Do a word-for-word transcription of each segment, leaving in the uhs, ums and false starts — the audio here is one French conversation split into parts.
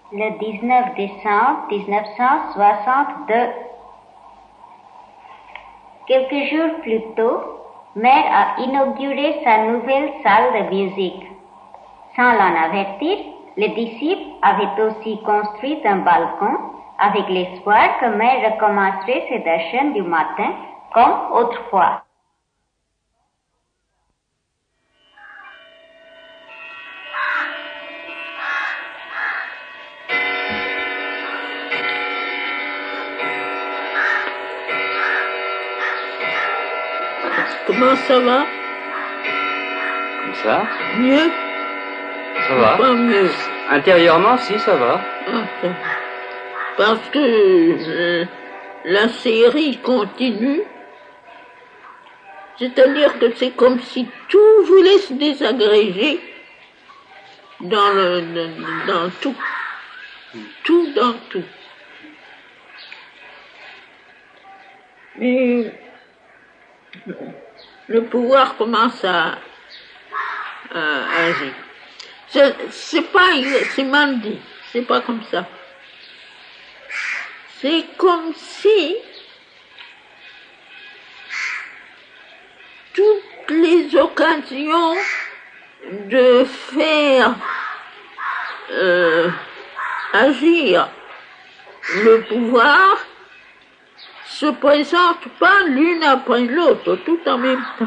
le dix-neuf décembre mille neuf cent soixante-deux. Quelques jours plus tôt, Mère a inauguré sa nouvelle salle de musique. Sans l'en avertir, les disciples avaient aussi construit un balcon avec l'espoir que Mère recommencerait ses darshans du matin comme autrefois. Comment ça va? Comme ça? Mieux? Ça va. Pas mieux. Intérieurement, si, ça va. Ah, ça va. Parce que euh, la série continue. C'est-à-dire que c'est comme si tout voulait se désagréger dans le dans, dans tout. Tout dans tout. Mais le pouvoir commence à, à agir. C'est, c'est pas, c'est mal dit, c'est pas comme ça. C'est comme si toutes les occasions de faire euh, agir le pouvoir se présentent pas l'une après l'autre, tout en même temps.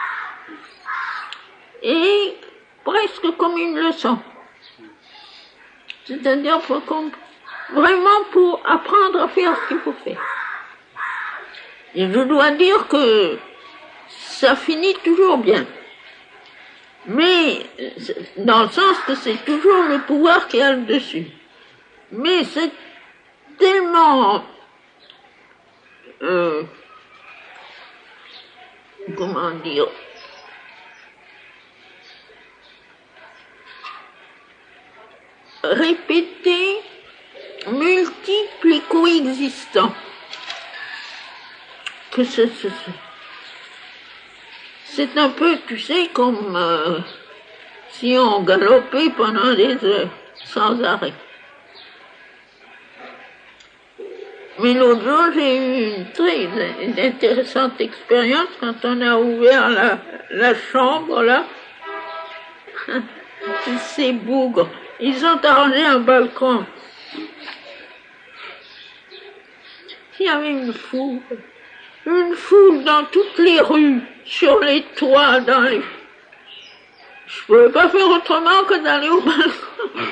Et presque comme une leçon. C'est-à-dire pour, vraiment pour apprendre à faire ce qu'il faut faire. Et je dois dire que ça finit toujours bien. Mais dans le sens que c'est toujours le pouvoir qui a le dessus. Mais c'est tellement... Euh, comment dire, répété, multiple et coexistant. Que c'est, c'est, c'est un peu, tu sais, comme euh, si on galopait pendant des heures, sans arrêt. Mais l'autre jour, j'ai eu une très une intéressante expérience quand on a ouvert la, la chambre, là. Ces bougres, ils ont arrangé un balcon. Il y avait une foule, une foule dans toutes les rues, sur les toits, dans les... Je ne pouvais pas faire autrement que d'aller au balcon.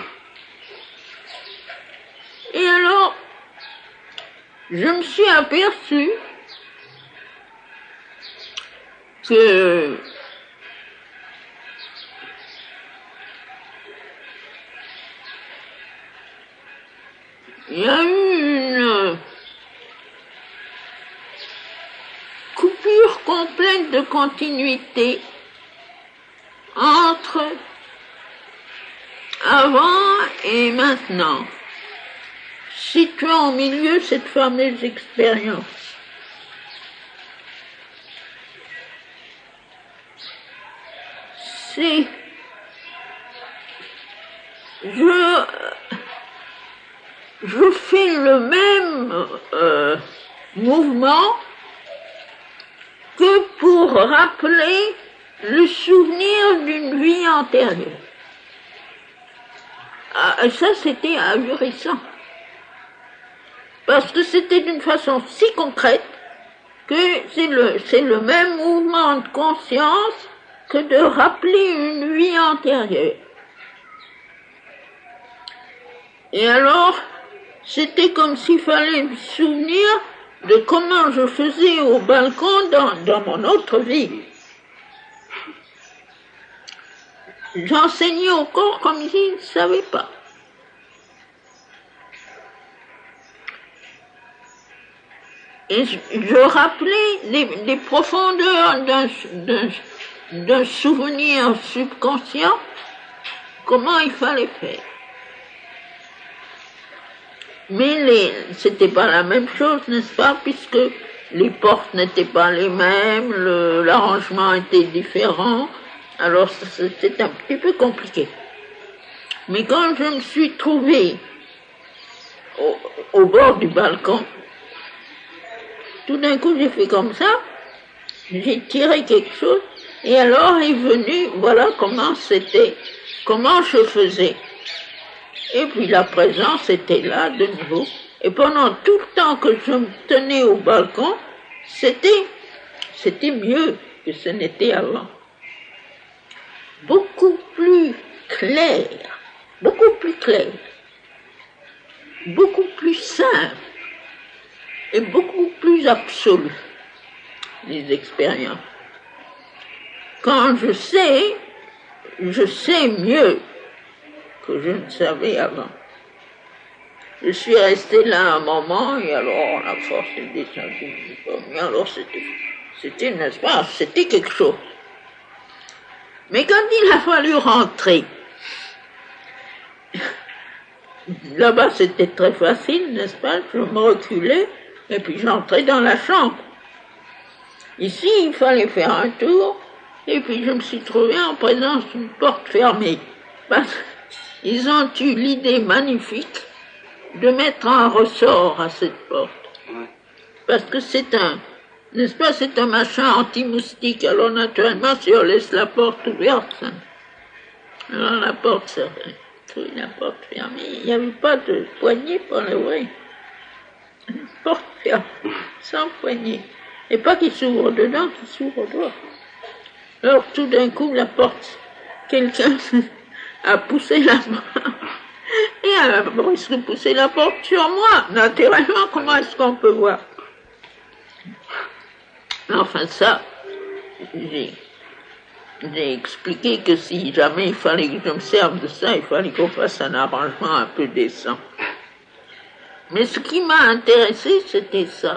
Et alors, je me suis aperçue que il y a eu une coupure complète de continuité entre avant et maintenant. Situant au milieu cette fameuse expérience. C'est... Je... Je fais le même euh, mouvement que pour rappeler le souvenir d'une vie antérieure. Ah, ça, c'était ahurissant. Parce que c'était d'une façon si concrète que c'est le, c'est le même mouvement de conscience que de rappeler une vie antérieure. Et alors, c'était comme s'il fallait me souvenir de comment je faisais au balcon dans, dans mon autre vie. J'enseignais au corps comme s'il ne savait pas. Et je, je rappelais les, les profondeurs d'un, d'un, d'un souvenir subconscient, comment il fallait faire. Mais les, c'était pas la même chose, n'est-ce pas, puisque les portes n'étaient pas les mêmes, le, l'arrangement était différent, alors c'était un petit peu compliqué. Mais quand je me suis trouvée au, au bord du balcon. Tout d'un coup, j'ai fait comme ça, j'ai tiré quelque chose, et alors est venu, voilà comment c'était, comment je faisais. Et puis la présence était là de nouveau. Et pendant tout le temps que je me tenais au balcon, c'était, c'était mieux que ce n'était avant. Beaucoup plus clair, beaucoup plus clair, beaucoup plus simple et beaucoup plus absolu, les expériences. Quand je sais, je sais mieux que je ne savais avant. Je suis resté là un moment et alors la force est descendue. Mais alors c'était, c'était, n'est-ce pas, c'était quelque chose. Mais quand il a fallu rentrer, là-bas c'était très facile, n'est-ce pas, je me reculais et puis j'entrais dans la chambre. Ici, il fallait faire un tour et puis je me suis trouvé en présence d'une porte fermée. Parce qu'ils ont eu l'idée magnifique de mettre un ressort à cette porte. Parce que c'est un, n'est-ce pas, c'est un machin anti-moustique. Alors naturellement, si on laisse la porte ouverte, ça, alors la porte serait, oui, la porte fermée. Il n'y avait pas de poignée pour l'ouvrir. Une porte fermée, sans poignée. Et pas qu'il s'ouvre dedans, qu'il s'ouvre dehors. Alors tout d'un coup, la porte, quelqu'un a poussé la porte. Et elle a brusquement poussé la porte sur moi. Naturellement, comment est-ce qu'on peut voir? Enfin ça, j'ai, j'ai expliqué que si jamais il fallait que je me serve de ça, il fallait qu'on fasse un arrangement un peu décent. Mais ce qui m'a intéressé, c'était ça.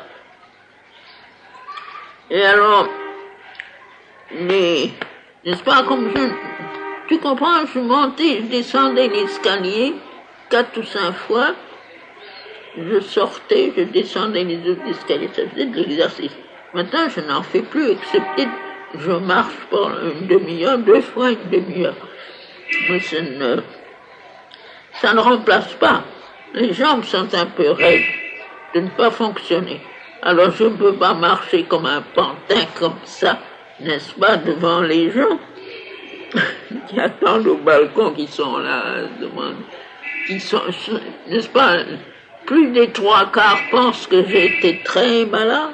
Et alors, les, n'est-ce pas, comme je, tu comprends, je montais, je descendais l'escalier, quatre ou cinq fois, je sortais, je descendais les autres escaliers, ça faisait de l'exercice. Maintenant, je n'en fais plus, excepté je marche pendant une demi-heure, deux fois une demi-heure. Mais ça ne, ça ne remplace pas. Les jambes sont un peu raides de ne pas fonctionner. Alors je ne peux pas marcher comme un pantin comme ça, n'est-ce pas, devant les gens qui attendent au balcon, qui sont là, devant, qui sont, n'est-ce pas, plus des trois quarts pensent que j'ai été très malade,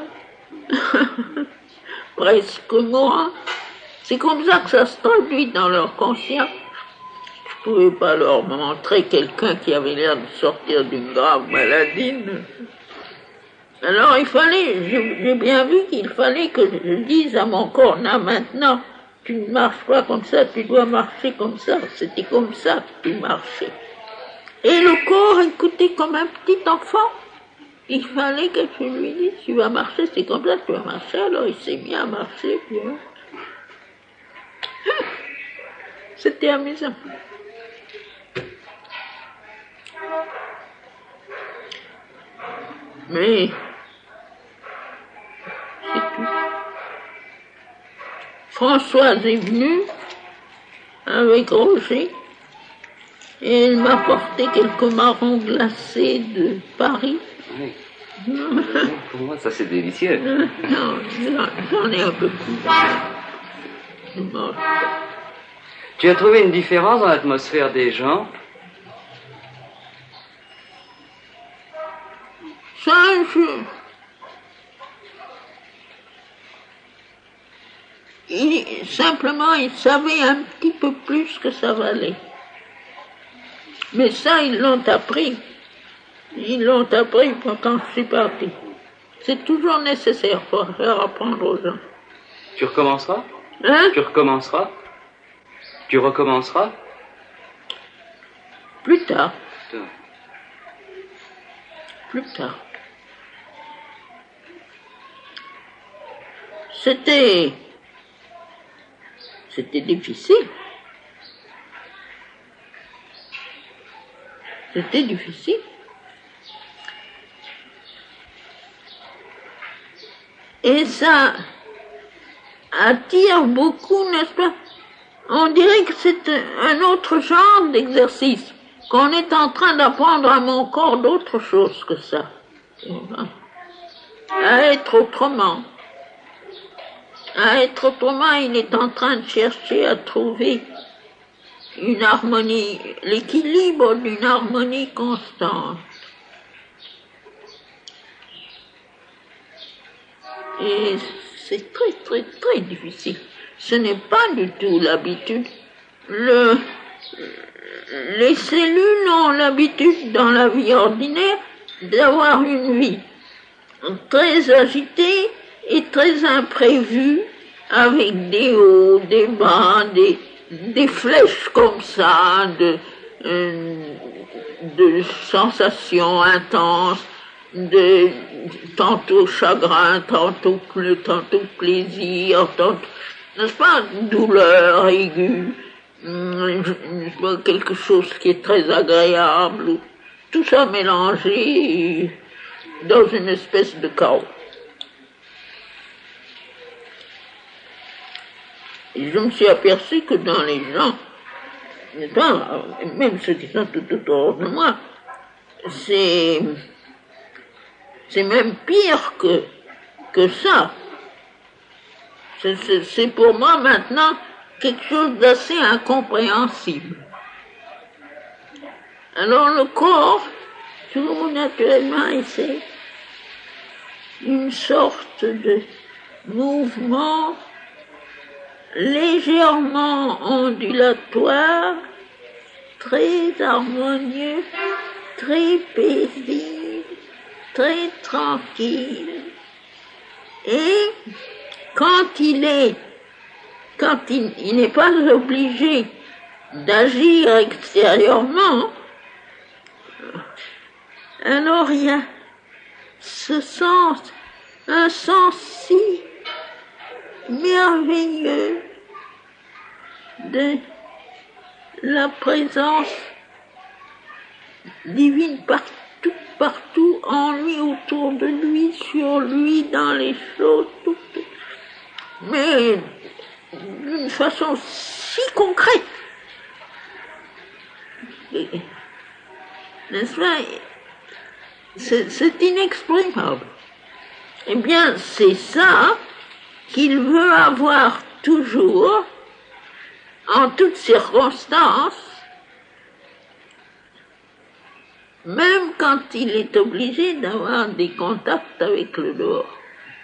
presque mourant. C'est comme ça que ça se traduit dans leur conscience. Je ne pouvais pas leur montrer quelqu'un qui avait l'air de sortir d'une grave maladie. Alors il fallait, j'ai bien vu qu'il fallait que je dise à mon corps, là maintenant, tu ne marches pas comme ça, tu dois marcher comme ça. C'était comme ça que tu marchais. Et le corps écoutait comme un petit enfant. Il fallait que je lui dise, tu vas marcher, c'est comme ça que tu vas marcher. Alors il s'est mis à marcher. Puis, hein. C'était amusant. Mais c'est tout. Françoise est venue avec Roger et elle m'a apporté quelques marrons glacés de Paris. Oui. Pour moi, ça c'est délicieux. Non, j'en ai un peu plus. Je mange pas. Tu as trouvé une différence dans l'atmosphère des gens? Ça, je... Il, simplement, ils savaient un petit peu plus que ça valait. Mais ça, ils l'ont appris. Ils l'ont appris quand je suis parti. C'est toujours nécessaire pour faire apprendre aux gens. Tu recommenceras? Hein? Tu recommenceras? Tu recommenceras? Plus tard. Putain. Plus tard. C'était... C'était difficile. C'était difficile. Et ça attire beaucoup, n'est-ce pas? On dirait que c'est un autre genre d'exercice qu'on est en train d'apprendre à mon corps d'autre chose que ça. À être autrement. À être autrement, il est en train de chercher à trouver une harmonie, l'équilibre d'une harmonie constante. Et c'est très, très, très difficile. Ce n'est pas du tout l'habitude. Le, les cellules ont l'habitude, dans la vie ordinaire, d'avoir une vie très agitée et très imprévue, avec des hauts, des bas, des, des flèches comme ça, de, euh, de sensations intenses, de tantôt chagrin, tantôt, tantôt plaisir, tantôt, n'est-ce pas, douleur aiguë, n'est-ce pas, quelque chose qui est très agréable, tout ça mélangé dans une espèce de chaos. Et je me suis aperçu que dans les gens, même ceux qui sont tout autour de moi, c'est, c'est même pire que, que ça. C'est, c'est, c'est pour moi maintenant quelque chose d'assez incompréhensible. Alors le corps, tout naturellement, c'est une sorte de mouvement légèrement ondulatoire, très harmonieux, très paisible, très tranquille. Et quand il est, quand il, il n'est pas obligé d'agir extérieurement, alors il y a ce sens, un sens si merveilleux de la présence divine partout, partout, en lui, autour de lui, sur lui, dans les choses, tout, tout. Mais d'une façon si concrète. Et, n'est-ce pas? C'est, c'est inexprimable. Eh bien, c'est ça qu'il veut avoir toujours, en toutes circonstances, même quand il est obligé d'avoir des contacts avec le dehors.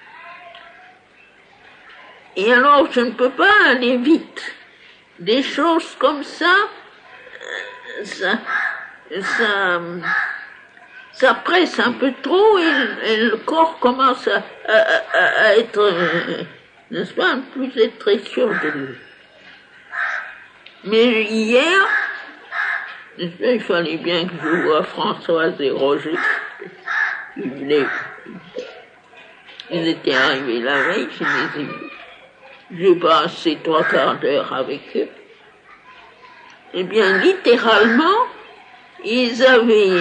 Et alors, je ne peux pas aller vite. Des choses comme ça, ça, ça, ça presse un peu trop et, et le corps commence à, à, à être, euh, n'est-ce pas, plus être très sûr de lui. Mais hier, il fallait bien que je voie Françoise et Roger. Ils venaient, ils étaient arrivés la veille, je les ai vus. J'ai passé trois quarts d'heure avec eux. Eh bien, littéralement, ils avaient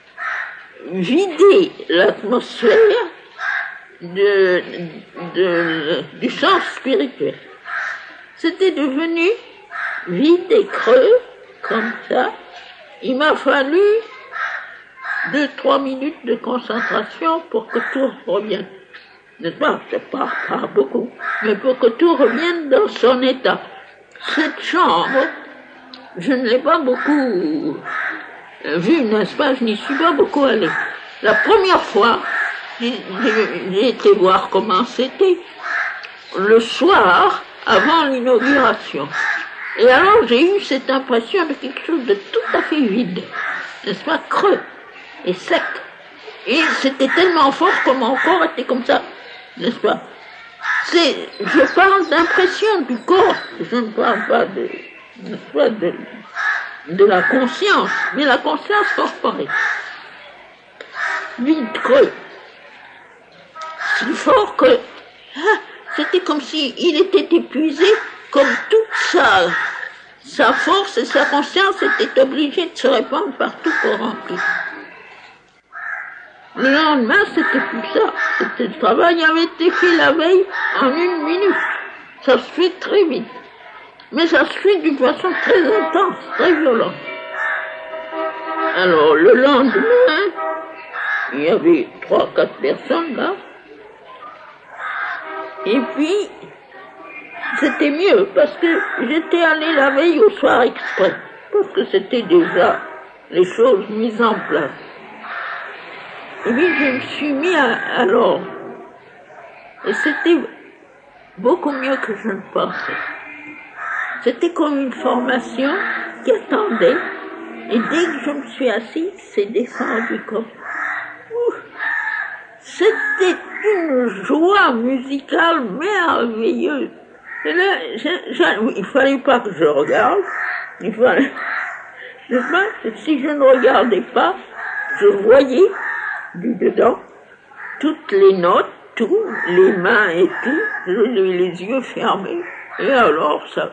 vidé l'atmosphère de, de, du sens spirituel. C'était devenu vide et creux, comme ça. Il m'a fallu deux, trois minutes de concentration pour que tout revienne. N'est-ce pas? C'est pas, pas beaucoup, mais pour que tout revienne dans son état. Cette chambre, je ne l'ai pas beaucoup vue, n'est-ce pas? Je n'y suis pas beaucoup allée. La première fois, j'ai, j'ai, j'ai été voir comment c'était le soir avant l'inauguration. Et alors j'ai eu cette impression de quelque chose de tout à fait vide, n'est-ce pas? Creux et sec. Et c'était tellement fort que mon corps était comme ça. N'est-ce pas? C'est, je parle d'impression du corps, je ne parle pas de, n'est-ce pas, de, de la conscience, mais la conscience corporelle. Vide, creux. Si fort que, ah, c'était comme si il était épuisé, comme toute sa, sa force et sa conscience étaient obligées de se répandre partout pour remplir. Le lendemain, c'était plus ça. C'était le travail avait été fait la veille en une minute. Ça se fait très vite. Mais ça se fait d'une façon très intense, très violente. Alors, le lendemain, il y avait trois, quatre personnes là. Et puis, c'était mieux parce que j'étais allée la veille au soir exprès. Parce que c'était déjà les choses mises en place. Et puis, je me suis mis à, à l'ordre. Et c'était beaucoup mieux que je ne pensais. C'était comme une formation qui attendait. Et dès que je me suis assise, c'est descendu comme... Ouf. C'était une joie musicale merveilleuse. Et là, je, je, il fallait pas que je regarde. Il fallait... Je sais, si je ne regardais pas, je voyais du dedans toutes les notes, tout, les mains et tout. J'avais les yeux fermés. Et alors, ça...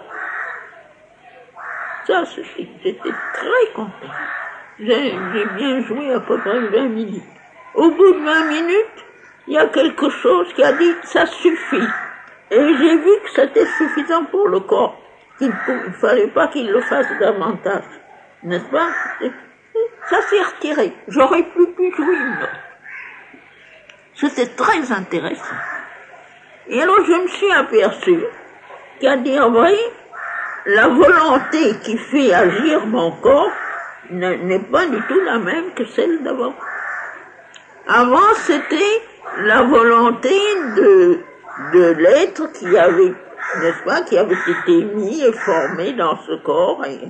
Ça, j'étais très content. J'ai, j'ai bien joué à peu près vingt minutes. Au bout de vingt minutes, il y a quelque chose qui a dit « ça suffit ». Et j'ai vu que c'était suffisant pour le corps, qu'il ne fallait pas qu'il le fasse davantage. N'est-ce pas? Ça s'est retiré. J'aurais plus pu jouer une note. C'était très intéressant. Et alors je me suis aperçu qu'à dire vrai, la volonté qui fait agir mon corps n'est pas du tout la même que celle d'avant. Avant, c'était la volonté de, de l'être qui avait, n'est-ce pas, qui avait été mis et formé dans ce corps, et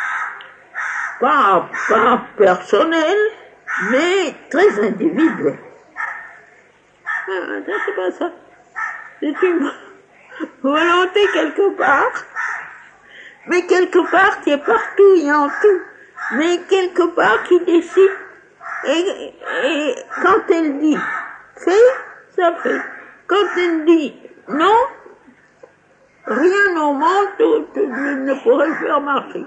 pas, pas personnel, mais très individuel. Ah, c'est pas ça. C'est une volonté quelque part, mais quelque part qui est partout et en tout, mais quelque part qui décide. Et, et quand elle dit fais, ça fait. Quand elle dit non, rien au monde ne pourrait le faire marcher.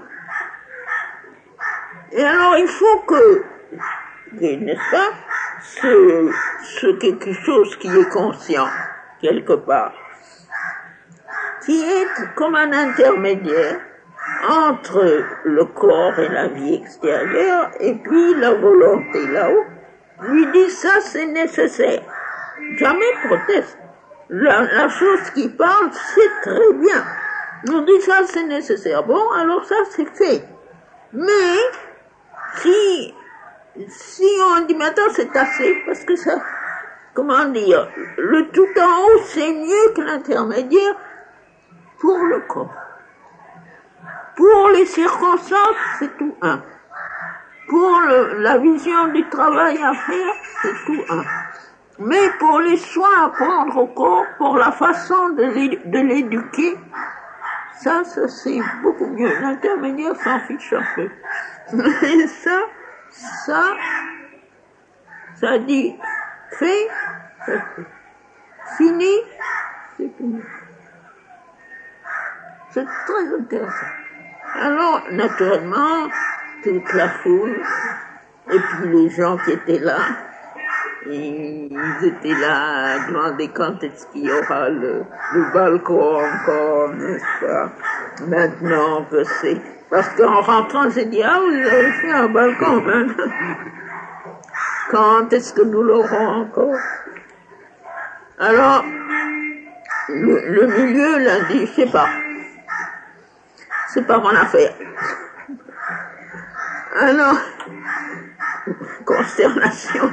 Et alors il faut que, n'est-ce pas, ce, ce quelque chose qui est conscient, quelque part, qui est comme un intermédiaire entre le corps et la vie extérieure, et puis la volonté là-haut, lui dit ça c'est nécessaire. Jamais proteste. La, la chose qui parle, c'est très bien. On dit ça c'est nécessaire. Bon, alors ça c'est fait. Mais, si, si on dit maintenant c'est assez, parce que ça, comment dire, le tout en haut c'est mieux que l'intermédiaire pour le corps. Pour les circonstances, c'est tout un. Pour le, la vision du travail à faire, c'est tout un. Mais pour les soins à prendre au corps, pour la façon de, de l'éduquer, ça, ça c'est beaucoup mieux. L'intermédiaire s'en fiche un peu. Mais ça, ça, ça dit fait, ça fait. Fini, c'est fini. C'est très intéressant. Alors, naturellement, toute la foule, et puis les gens qui étaient là, ils étaient là à demander quand est-ce qu'il y aura le, le balcon encore, n'est-ce pas? Maintenant que c'est... Parce qu'en rentrant, j'ai dit, ah, vous avez fait un balcon maintenant. Quand est-ce que nous l'aurons encore? Alors, le, le milieu l'a dit, je sais pas. C'est pas mon affaire. Alors, consternation.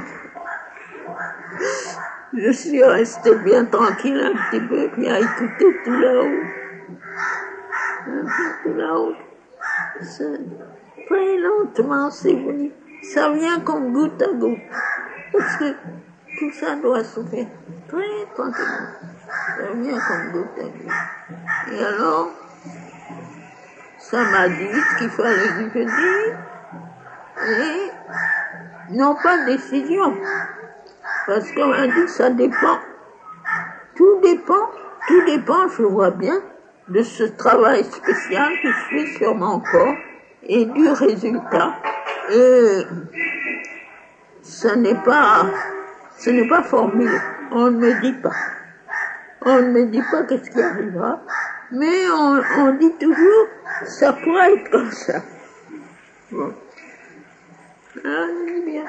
Je suis restée bien tranquille un petit peu, puis à écouter tout là-haut. Un peu tout là-haut. C'est très lentement, c'est venu. Ça vient comme goutte à goutte. Parce que tout ça doit se faire très tranquillement. Ça vient comme goutte à goutte. Et alors, ça m'a dit ce qu'il fallait que je dise, et non pas décision, parce qu'on m'a dit ça dépend, tout dépend, tout dépend, je vois bien, de ce travail spécial que je fais sur mon corps et du résultat, et ce n'est pas, ce n'est pas formulé, on ne me dit pas, on ne me dit pas qu'est-ce qui arrivera, mais on, on dit toujours, ça pourrait être comme ça. Bon. Ah, c'est bien.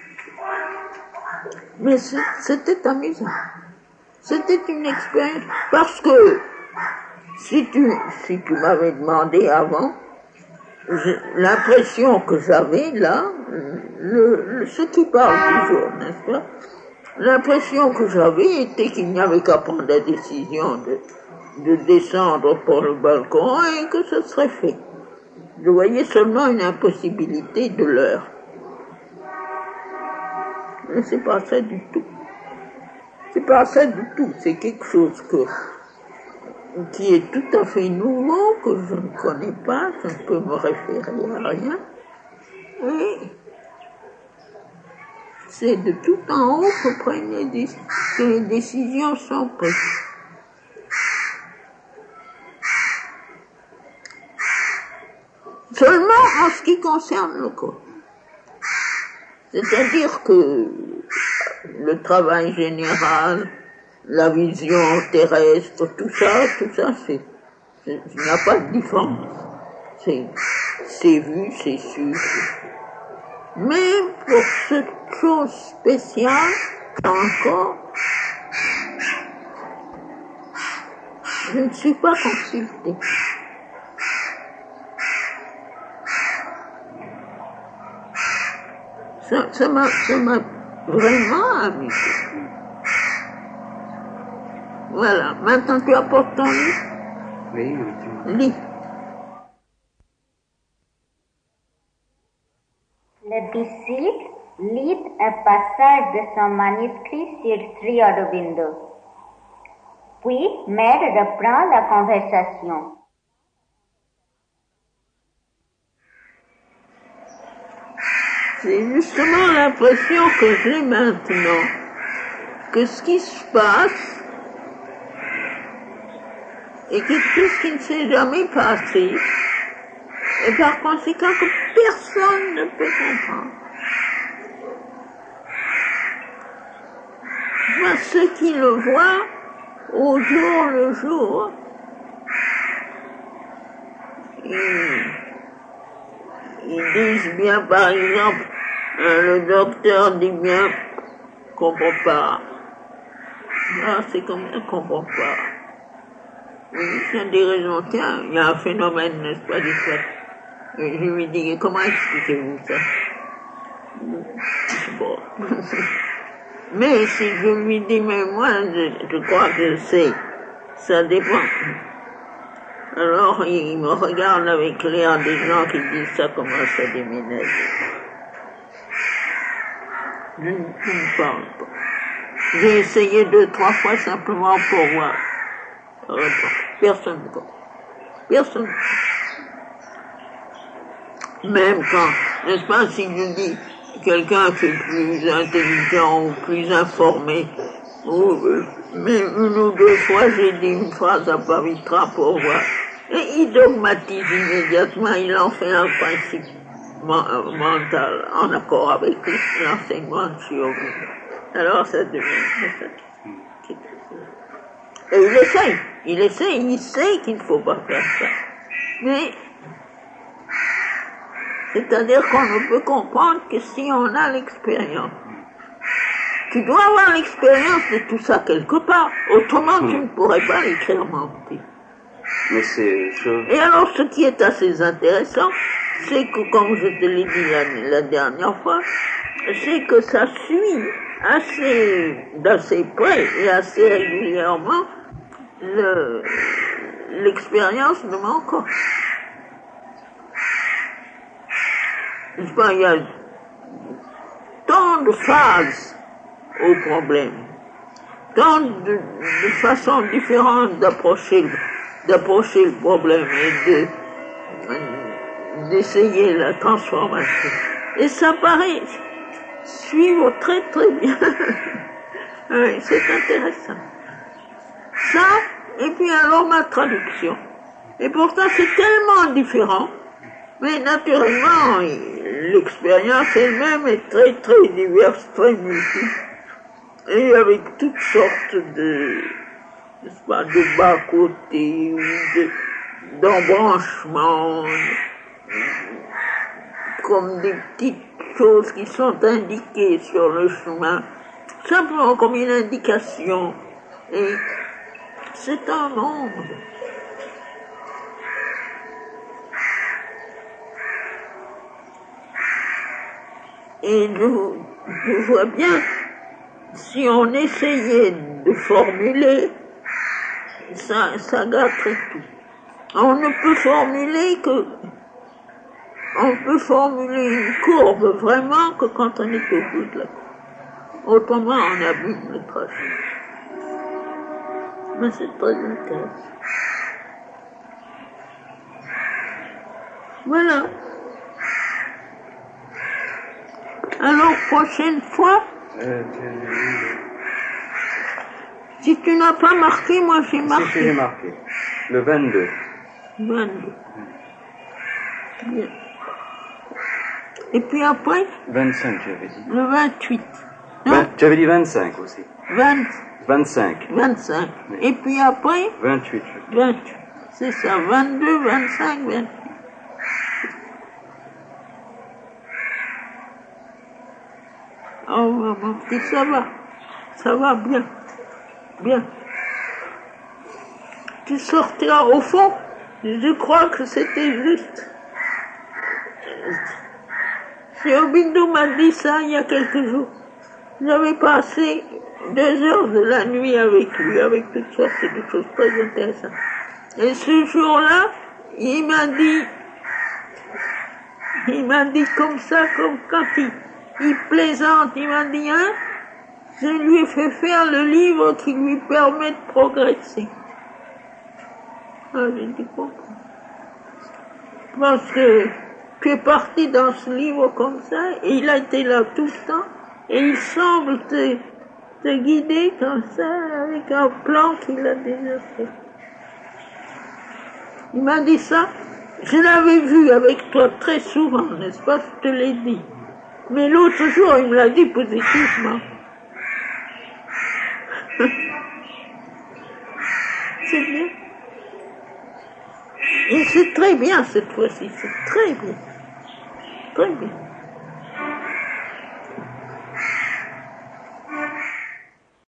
Mais c'était amusant. C'était une expérience. Parce que si tu, si tu m'avais demandé avant, l'impression que j'avais là, le, le, ce qui parle toujours, n'est-ce pas? L'impression que j'avais était qu'il n'y avait qu'à prendre la décision de, de descendre par le balcon et que ce serait fait. Je voyais seulement une impossibilité de l'heure. Mais c'est pas ça du tout. C'est pas ça du tout. C'est quelque chose que, qui est tout à fait nouveau, que je ne connais pas, je ne peux me référer à rien. Et c'est de tout en haut que, prennent les dé- que les décisions sont prises. Seulement en ce qui concerne le corps. C'est-à-dire que le travail général, la vision terrestre, tout ça, tout ça, c'est, c'est il n'y a pas de différence. C'est, c'est vu, c'est su. Mais pour cette chose spéciale, encore, je ne suis pas consultée. Ça, ça m'a, ça m'a vraiment amusé. Voilà, maintenant tu apportes ton livre. Oui, oui, tu... Lis. Le disciple lit un passage de son manuscrit sur Sri Aurobindo. Puis, Mère reprend la conversation. C'est justement l'impression que j'ai maintenant, que ce qui se passe est quelque chose qui ne s'est jamais passé, et par conséquent que personne ne peut comprendre. Moi, ceux qui le voient au jour le jour, ils, ils disent bien, par exemple, hein, le docteur dit bien, comprend pas. Ah, c'est comme ça, comprend pas. Oui, il y a des raisons, tiens, il y a un phénomène, n'est-ce pas, du fait. Et je lui dis, comment expliquez-vous ça? Bon. Mais si je lui dis, mais moi, je, je crois que je sais, ça dépend. Alors, il me regarde avec l'air des gens qui disent ça commence à déménager. Je, je ne parle pas. J'ai essayé deux, trois fois simplement pour voir. Personne ne comprend. Personne ne comprend. Même quand, n'est-ce pas, si je dis quelqu'un qui est plus intelligent ou plus informé, ou, euh, mais une ou deux fois j'ai dit une phrase à Pavitra pour voir, et il dogmatise immédiatement, il en fait un principe mental en accord avec l'enseignement de Yogi. Alors ça devient... Et il essaye, il essaye, il sait qu'il ne faut pas faire ça. Mais, c'est-à-dire qu'on ne peut comprendre que si on a l'expérience. Tu dois avoir l'expérience de tout ça quelque part, autrement tu ne pourrais pas l'écrire mentir. Mais c'est... Je... Et alors ce qui est assez intéressant, c'est que, comme je te l'ai dit la, la dernière fois, c'est que ça suit assez, d'assez près et assez régulièrement le, l'expérience de mon corps. N'est-ce pas, il y a tant de phases au problème, tant de, de façons différentes d'approcher, d'approcher le problème et de, d'essayer la transformation. Et ça paraît suivre très très bien. Oui, c'est intéressant. Ça, et puis alors ma traduction. Et pourtant c'est tellement différent, mais naturellement l'expérience elle-même est très très diverse, très multiple, et avec toutes sortes de, n'est-ce pas, de bas-côtés, ou de, d'embranchements, comme des petites choses qui sont indiquées sur le chemin, simplement comme une indication. Et c'est un monde. Et je, je vois bien, si on essayait de formuler, ça, ça gâterait tout. On ne peut formuler que, on peut formuler une courbe vraiment que quand on est au bout de la courbe. Autrement, on abîme le tracé. Mais c'est très intéressant. Voilà. Alors, prochaine fois, Euh, si tu n'as pas marqué, moi j'ai si, si, marqué. j'ai marqué. Le vingt-deux. vingt-deux. Bien. Et puis après, vingt-cinq, j'avais dit. le vingt-huit. Non, Vingt- J'avais dit vingt-cinq aussi. vingt, vingt-cinq. vingt-cinq. Oui. Et puis après, vingt-huit. vingt-huit. C'est ça, vingt-deux, vingt-cinq, vingt-huit. Oh, mon petit, ça va. Ça va bien. Bien. Tu sortiras au fond. Je crois que c'était juste. Shéobindou m'a dit ça il y a quelques jours. J'avais passé deux heures de la nuit avec lui, avec toutes sortes de choses très intéressantes. Et ce jour-là, il m'a dit, il m'a dit comme ça, comme quand il, il plaisante, il m'a dit, hein, je lui ai fait faire le livre qui lui permet de progresser. Ah, j'ai dit pourquoi? Parce que tu es parti dans ce livre comme ça, et il a été là tout le temps, et il semble te, te guider comme ça, avec un plan qu'il a déjà fait. Il m'a dit ça, je l'avais vu avec toi très souvent, n'est-ce pas, je te l'ai dit. Mais l'autre jour, il me l'a dit positivement. C'est bien. Et c'est très bien cette fois-ci, c'est très bien. Très bien.